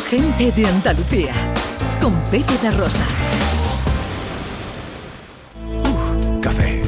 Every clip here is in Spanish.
Gente de Andalucía, con Pepe da Rosa. Café.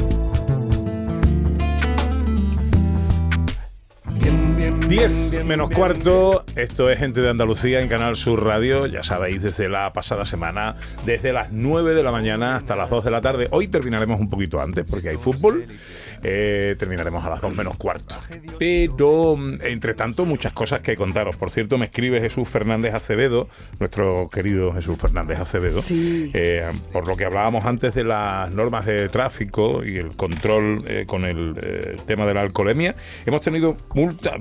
10 menos cuarto, esto es Gente de Andalucía en Canal Sur Radio, ya sabéis, desde la pasada semana, desde las 9 de la mañana hasta las 2 de la tarde. Hoy terminaremos un poquito antes porque hay fútbol, terminaremos a las 2 menos cuarto. Pero, entre tanto, muchas cosas que contaros. Por cierto, me escribe Jesús Fernández Acevedo, nuestro querido Jesús Fernández Acevedo, sí. Por lo que hablábamos antes de las normas de tráfico y el control con el tema de la alcoholemia. Hemos tenido multa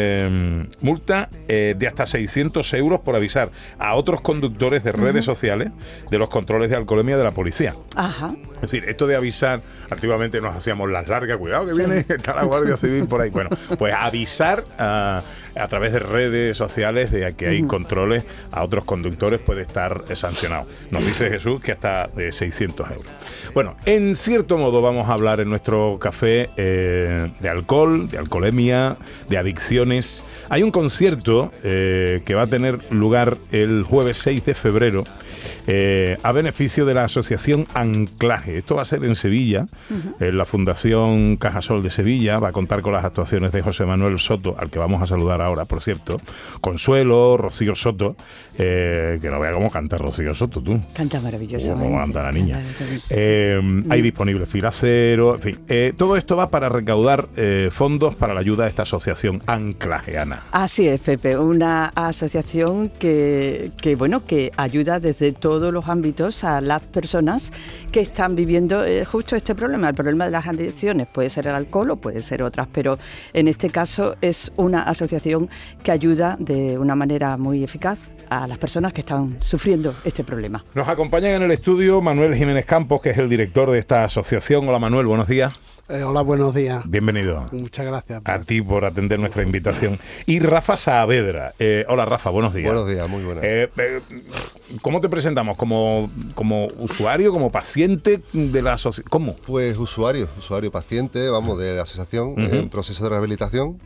de hasta 600 euros por avisar a otros conductores de redes sociales de los controles de alcoholemia de la policía. Ajá. Es decir, esto de avisar, antiguamente nos hacíamos las largas, cuidado que viene, está la Guardia Civil por ahí. Bueno, pues avisar a través de redes sociales de que hay controles a otros conductores puede estar sancionado. Nos dice Jesús que hasta 600 euros. Bueno, en cierto modo vamos a hablar en nuestro café de alcohol, de alcoholemia, de adicciones. Hay un concierto que va a tener lugar el jueves 6 de febrero a beneficio de la asociación Anclaje. Esto va a ser en Sevilla, en la Fundación Cajasol de Sevilla. Va a contar con las actuaciones de José Manuel Soto, al que vamos a saludar ahora, por cierto, Consuelo, Rocío Soto, que no vea cómo canta Rocío Soto, tú. Canta maravillosamente. Cómo canta la niña. Hay disponible fila cero, en fin. Todo esto va para recaudar fondos para la ayuda de esta asociación Anclaje, Ana. Así es, Pepe, una asociación que ayuda desde todos los ámbitos a las personas que están viviendo justo este problema. El problema de las adicciones puede ser el alcohol o puede ser otras, pero en este caso es una asociación que ayuda de una manera muy eficaz a las personas que están sufriendo este problema. Nos acompaña en el estudio Manuel Jiménez Campos, que es el director de esta asociación. Hola Manuel, buenos días. Hola, buenos días. Bienvenido. Muchas gracias. A ti por atender nuestra invitación. Y Rafa Saavedra. Hola Rafa, buenos días. Buenos días, muy buenas. ¿Cómo te presentamos? ¿Como usuario, como paciente de la asociación? ¿Cómo? Pues usuario, paciente, vamos, de la asociación, en proceso de rehabilitación.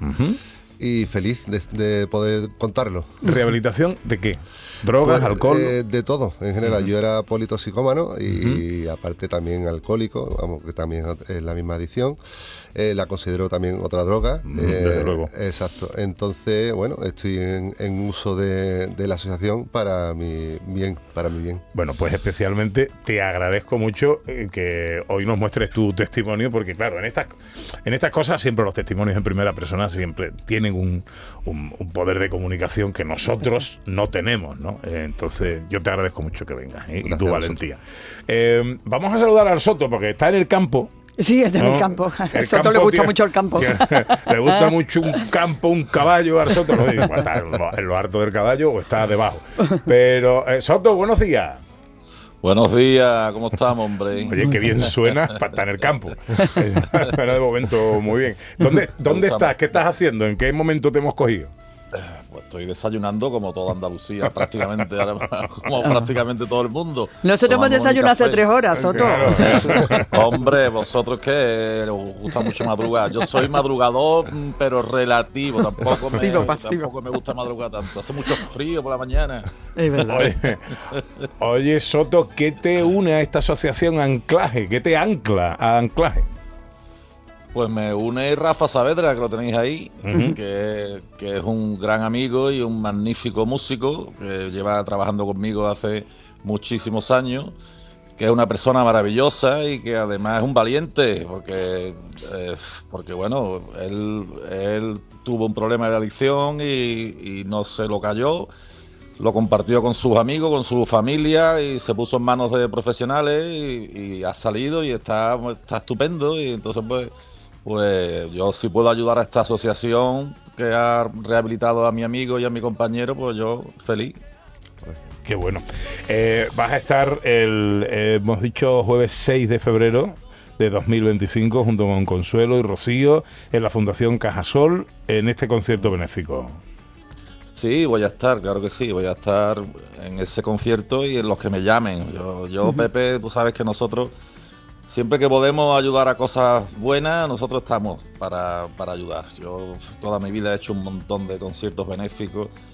Y feliz de poder contarlo. ¿Rehabilitación de qué? ¿Drogas, pues, alcohol? De todo, en general. Yo era politoxicómano y aparte también alcohólico, vamos, que también es la misma adicción. La considero también otra droga. Desde luego. Exacto. Entonces, bueno, estoy en uso de la asociación para mi bien. Bueno, pues especialmente te agradezco mucho que hoy nos muestres tu testimonio, porque claro, en estas cosas siempre los testimonios en primera persona siempre tienen un poder de comunicación que nosotros no tenemos, ¿no? Entonces yo te agradezco mucho que vengas y tu valentía. Vamos a saludar al Soto porque está en el campo. Sí, está en el campo. A Soto le gusta mucho el campo. Le gusta mucho un campo, un caballo al Soto. No digo, está en lo harto del caballo o está debajo. Pero, Soto, buenos días. Buenos días, ¿cómo estamos, hombre? Oye, qué bien suena para estar en el campo. Pero de momento, muy bien. ¿Dónde estás? ¿Qué estás haciendo? ¿En qué momento te hemos cogido? Pues estoy desayunando como toda Andalucía, prácticamente, como prácticamente todo el mundo. Nosotros hemos desayunado hace 3 horas, Soto. Claro. Hombre, vosotros que os gusta mucho madrugar. Yo soy madrugador, pero relativo. Tampoco me gusta madrugar tanto. Hace mucho frío por la mañana. Es verdad. Oye, Soto, ¿qué te une a esta asociación Anclaje? ¿Qué te ancla a Anclaje? Pues me une Rafa Saavedra, que lo tenéis ahí, que es un gran amigo y un magnífico músico, que lleva trabajando conmigo hace muchísimos años, que es una persona maravillosa y que además es un valiente, porque bueno, él tuvo un problema de adicción y no se lo cayó, lo compartió con sus amigos, con su familia y se puso en manos de profesionales y ha salido y está estupendo. Y entonces pues yo si puedo ayudar a esta asociación que ha rehabilitado a mi amigo y a mi compañero, pues yo feliz. Qué bueno. Vas a estar hemos dicho, jueves 6 de febrero de 2025 junto con Consuelo y Rocío en la Fundación Cajasol en este concierto benéfico. Sí, voy a estar, claro que sí, voy a estar en ese concierto y en los que me llamen. Yo Pepe, tú sabes que nosotros siempre que podemos ayudar a cosas buenas, nosotros estamos para ayudar. Yo toda mi vida he hecho un montón de conciertos benéficos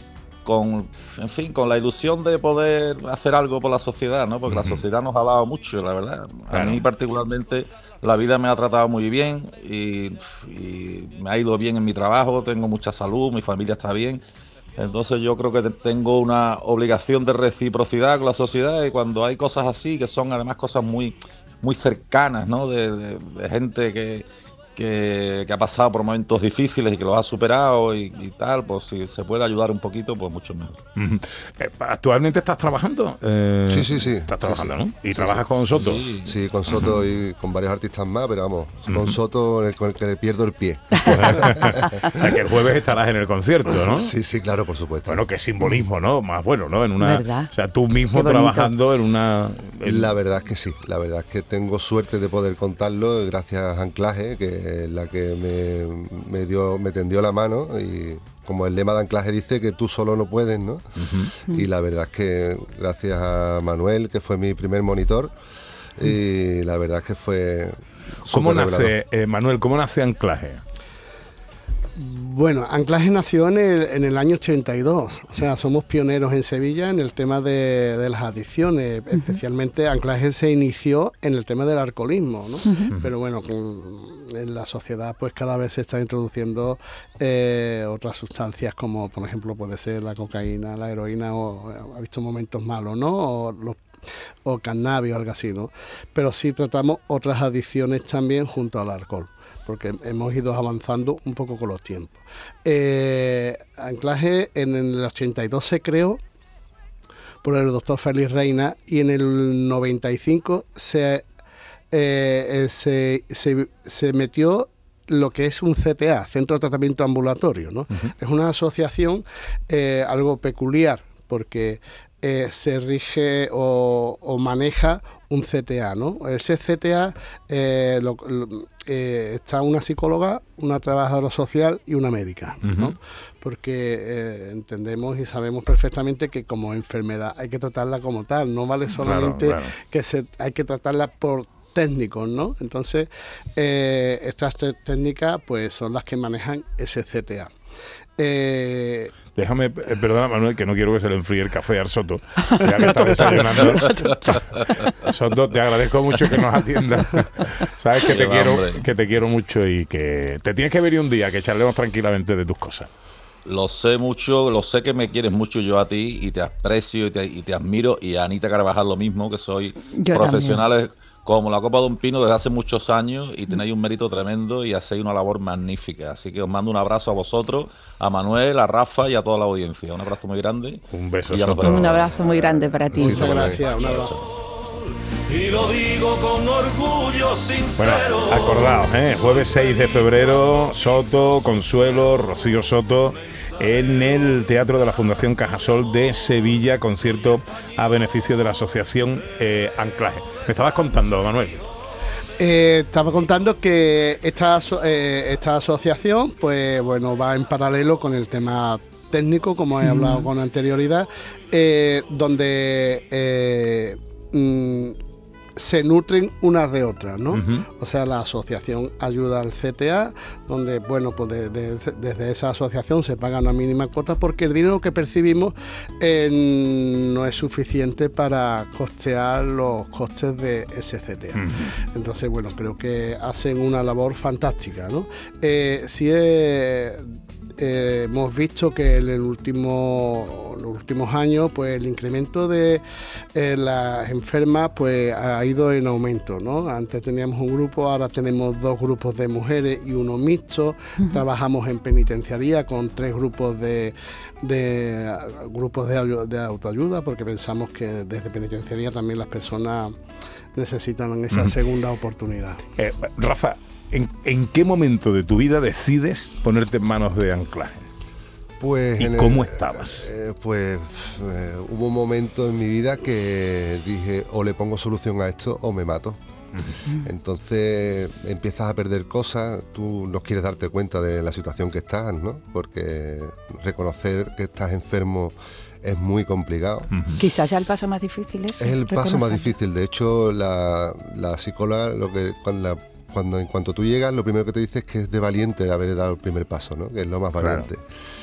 en fin, con la ilusión de poder hacer algo por la sociedad, ¿no? Porque la sociedad nos ha dado mucho, la verdad. A mí particularmente la vida me ha tratado muy bien y me ha ido bien en mi trabajo, tengo mucha salud, mi familia está bien. Entonces yo creo que tengo una obligación de reciprocidad con la sociedad, y cuando hay cosas así, que son además cosas muy, muy cercanas, ¿no? De gente que ha pasado por momentos difíciles y que los ha superado y tal, pues si se puede ayudar un poquito, pues mucho mejor. ¿Actualmente estás trabajando? Sí. Estás trabajando, sí. ¿no? ¿Y trabajas con Soto? Sí, con Soto y con varios artistas más, pero vamos, con Soto con el que le pierdo el pie. Que el jueves estarás en el concierto, ¿no? Sí, claro, por supuesto. Bueno, qué simbolismo, ¿no? Más bueno, ¿no? En una, ¿verdad? o sea, tú mismo trabajando en una... La verdad es que sí, la verdad es que tengo suerte de poder contarlo gracias a Anclaje, que es la que me tendió la mano, y como el lema de Anclaje dice que tú solo no puedes, ¿no? Y la verdad es que gracias a Manuel, que fue mi primer monitor, y la verdad es que fue... ¿Cómo nace, Manuel, cómo nace Anclaje? Bueno, Anclaje nació en el año 82, o sea, somos pioneros en Sevilla en el tema de las adicciones, especialmente Anclaje se inició en el tema del alcoholismo, ¿no? Pero bueno, en la sociedad pues cada vez se está introduciendo otras sustancias como por ejemplo puede ser la cocaína, la heroína, o ha visto momentos malos, ¿no? O cannabis o algo así, ¿no? Pero sí tratamos otras adicciones también junto al alcohol, porque hemos ido avanzando un poco con los tiempos. Anclaje en el 82 se creó por el doctor Félix Reina, y en el 95 se metió lo que es un CTA, Centro de Tratamiento Ambulatorio, ¿no? Es una asociación algo peculiar, porque se rige o maneja un CTA, ¿no? Ese CTA está una psicóloga, una trabajadora social y una médica, ¿no? Porque entendemos y sabemos perfectamente que como enfermedad hay que tratarla como tal, no vale solamente que hay que tratarla por técnicos, ¿no? Entonces, estas técnicas pues son las que manejan ese CTA. Déjame, perdona Manuel, que no quiero que se le enfríe el café al Soto, ya que está desayunando. Soto, te agradezco mucho que nos atiendas. Sabes que te quiero mucho y que te tienes que venir un día, que charlemos tranquilamente de tus cosas. Lo sé mucho, lo sé que me quieres mucho yo a ti, y te aprecio y te admiro, y a Anita Carvajal lo mismo, que soy profesionales como la Copa de un Pino desde hace muchos años, y tenéis un mérito tremendo y hacéis una labor magnífica. Así que os mando un abrazo a vosotros, a Manuel, a Rafa y a toda la audiencia. Un abrazo muy grande. Un beso. Un abrazo muy grande para ti. Muchas gracias, un abrazo. Y lo digo con orgullo sincero. Bueno, acordaos, jueves 6 de febrero, Soto, Consuelo, Rocío Soto, en el Teatro de la Fundación Cajasol de Sevilla, concierto a beneficio de la asociación Anclaje. Me estabas contando, Manuel. Estaba contando que esta asociación, pues bueno, va en paralelo con el tema técnico, como he hablado con anterioridad, donde se nutren unas de otras, ¿no? O sea, la asociación ayuda al CTA, donde, bueno, pues desde esa asociación se paga una mínima cuota, porque el dinero que percibimos no es suficiente para costear los costes de ese CTA. Entonces, bueno, creo que hacen una labor fantástica, ¿no? Hemos visto que en los últimos años pues el incremento de las enfermas pues ha ido en aumento, ¿no? Antes teníamos un grupo, ahora tenemos 2 grupos de mujeres y uno mixto. Trabajamos en penitenciaría con 3 grupos de autoayuda, porque pensamos que desde penitenciaría también las personas necesitan esa segunda oportunidad. Rafa, ¿en qué momento de tu vida decides ponerte en manos de Anclaje? Pues ¿Y cómo estabas? Hubo un momento en mi vida que dije, o le pongo solución a esto o me mato. Entonces empiezas a perder cosas, tú no quieres darte cuenta de la situación que estás, ¿no? Porque reconocer que estás enfermo es muy complicado. Quizás sea el paso más difícil ese. Es el paso más difícil. De hecho, la psicóloga, en cuanto tú llegas, lo primero que te dice es que es de valiente haber dado el primer paso, ¿no? Que es lo más valiente.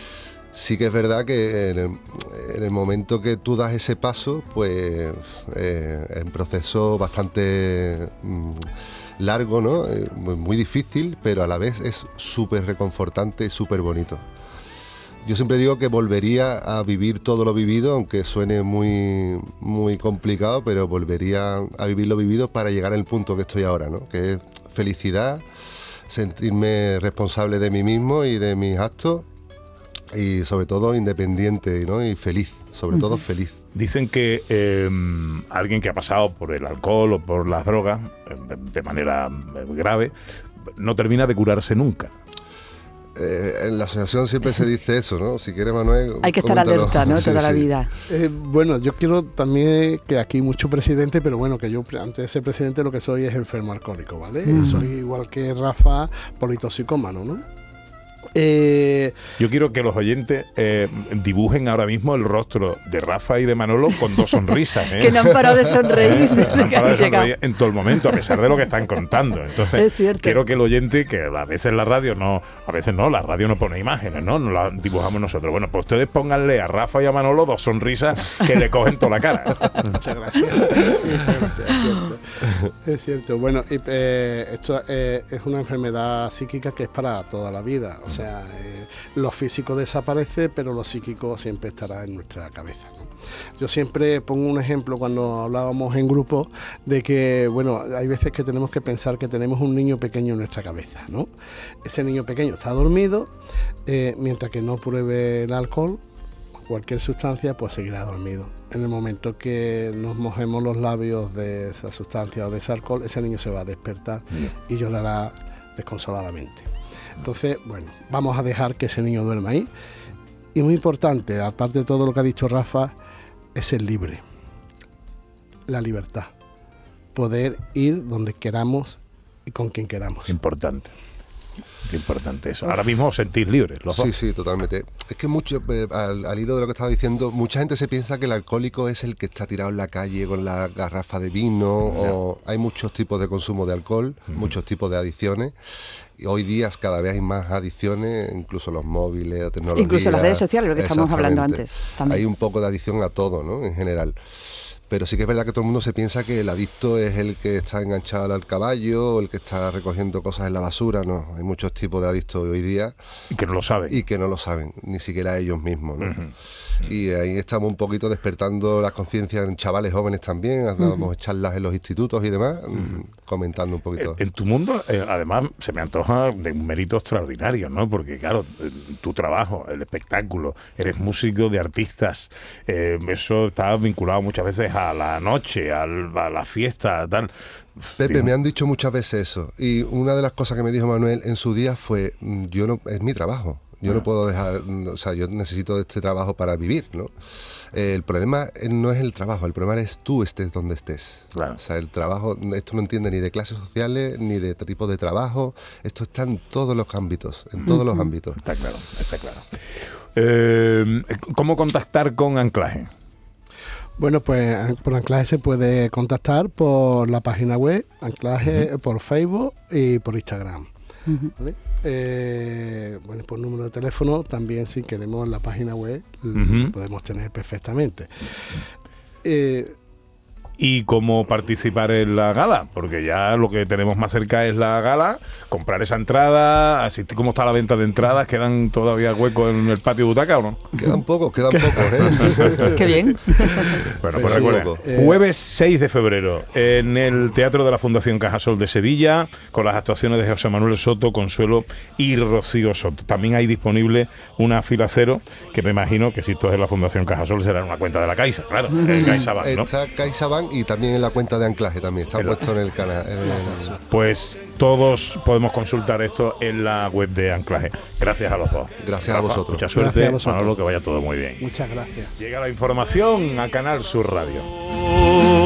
Sí que es verdad que en el momento que tú das ese paso, pues es un proceso bastante largo, ¿no? Muy difícil, pero a la vez es súper reconfortante y súper bonito. Yo siempre digo que volvería a vivir todo lo vivido, aunque suene muy, muy complicado, pero volvería a vivir lo vivido para llegar al punto que estoy ahora, ¿no? Que es felicidad, sentirme responsable de mí mismo y de mis actos, y sobre todo independiente, ¿no? Y feliz, sobre todo feliz. Dicen que alguien que ha pasado por el alcohol o por las drogas de manera grave no termina de curarse nunca. En la asociación siempre se dice eso, ¿no? Si quieres, Manuel, hay que coméntalo. estar alerta, ¿no? Toda la vida. Bueno, yo quiero también que aquí mucho presidente, pero bueno, que yo antes de ser presidente lo que soy es enfermo alcohólico, ¿vale? Soy igual que Rafa, politoxicómano, ¿no? Yo quiero que los oyentes dibujen ahora mismo el rostro de Rafa y de Manolo con dos sonrisas, ¿eh? Que no han parado de sonreír. No han parado de sonreír en todo el momento, a pesar de lo que están contando. Entonces, quiero que el oyente, que a veces la radio no pone imágenes, ¿no? Nos las dibujamos nosotros. Bueno, pues ustedes pónganle a Rafa y a Manolo dos sonrisas que le cogen toda la cara. Muchas gracias. Es cierto. Bueno, esto es una enfermedad psíquica que es para toda la vida. O sea, lo físico desaparece, pero lo psíquico siempre estará en nuestra cabeza, ¿no? Yo siempre pongo un ejemplo cuando hablábamos en grupo de que, bueno, hay veces que tenemos que pensar que tenemos un niño pequeño en nuestra cabeza, ¿no? Ese niño pequeño está dormido, mientras que no pruebe el alcohol, cualquier sustancia, pues seguirá dormido. En el momento que nos mojemos los labios de esa sustancia o de ese alcohol, ese niño se va a despertar y llorará desconsoladamente. Entonces, bueno, vamos a dejar que ese niño duerma ahí. Y muy importante, aparte de todo lo que ha dicho Rafa, es ser libre. La libertad. Poder ir donde queramos y con quien queramos. Importante eso. Ahora mismo os sentís libres, los dos. Sí, totalmente. Es que mucho, al hilo de lo que estaba diciendo, mucha gente se piensa que el alcohólico es el que está tirado en la calle con la garrafa de vino, o hay muchos tipos de consumo de alcohol, muchos tipos de adicciones. Y hoy día cada vez hay más adicciones, incluso los móviles, la tecnología. Incluso las redes sociales, lo que estamos hablando antes. También. Hay un poco de adicción a todo, ¿no? En general. Pero sí que es verdad que todo el mundo se piensa que el adicto es el que está enganchado al caballo, o el que está recogiendo cosas en la basura. No, hay muchos tipos de adictos hoy día. Y que no lo saben. Y que no lo saben, ni siquiera ellos mismos, ¿no? Y ahí estamos un poquito despertando la conciencia en chavales jóvenes también. Dábamos charlas en los institutos y demás, comentando un poquito. En tu mundo, además, se me antoja de un mérito extraordinario, ¿no? Porque, claro, tu trabajo, el espectáculo, eres músico de artistas, eso está vinculado muchas veces a la noche, a la fiesta, tal. Pepe, me han dicho muchas veces eso. Y una de las cosas que me dijo Manuel en su día fue, es mi trabajo. Yo no puedo dejar, o sea, yo necesito este trabajo para vivir, ¿no? El problema no es el trabajo, el problema es tú estés donde estés. Claro. O sea, el trabajo, esto no entiende ni de clases sociales, ni de tipo de trabajo, esto está en todos los ámbitos, los ámbitos. Está claro. ¿Cómo contactar con Anclaje? Bueno, pues por Anclaje se puede contactar por la página web, Anclaje, por Facebook y por Instagram. ¿Vale? Bueno, por número de teléfono también, si queremos la página web, podemos tener perfectamente. ¿Y cómo participar en la gala? Porque ya lo que tenemos más cerca es la gala, comprar esa entrada, asistir. ¿Cómo está la venta de entradas? ¿Quedan todavía huecos en el patio butaca o no? Quedan pocos, ¿eh? Qué bien. Bueno, pues recuerden, jueves 6 de febrero en el Teatro de la Fundación Cajasol de Sevilla, con las actuaciones de José Manuel Soto, Consuelo y Rocío Soto. También hay disponible una fila cero, que me imagino que si esto es de la Fundación Cajasol será en una cuenta de la Caixa, claro, CaixaBank, ¿no? Está CaixaBank y también en la cuenta de Anclaje también, está puesto en el canal. Pues todos podemos consultar esto en la web de Anclaje. Gracias a los dos. Gracias a vosotros. Mucha suerte, Manolo, que vaya todo muy bien. Muchas gracias. Llega la información a Canal Sur Radio.